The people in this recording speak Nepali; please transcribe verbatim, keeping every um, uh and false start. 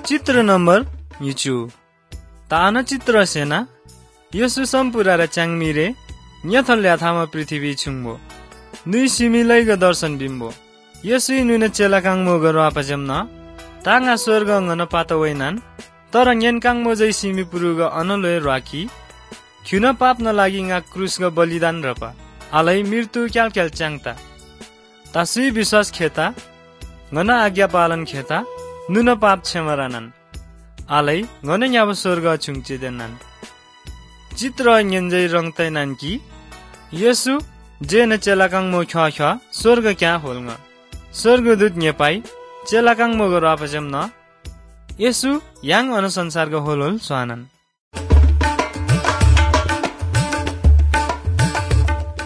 चित्र नम्बर युचु तान चित्र सेना यसु सम्पुरा र च्याङमिरे न्यथल ल्याथामा पृथ्वी छुङबो नुई सिमिलैको दर्शन बिम्बो यसु नुन चेलाकाङमो गरो आपजम न ताङा स्वर्ग ngन पातो वैनान तर न्यनकाङमो जै सिमी पुरुग अनलोय राखी खिन पाप नलागी ङा क्रुसको बलिदान रपा आलै मृत्यु क्याल क्याल च्याङता तासुई विश्वास खेता ngन आज्ञा पालन खेता नुन पाप क्षमरानन आलै ngन न्याब स्वर्ग छुङचिदेनन चित्र न्यन्जै रङतैनन कि यसु जेन चेलाकाङमो ख्वा ख्वा स्वर्ग क्या होलङ स्वर्गदूत न्यपाई चेलाकाङमो गरो आपजम न यसु याङ अनुसंसारको होल होल स्वानन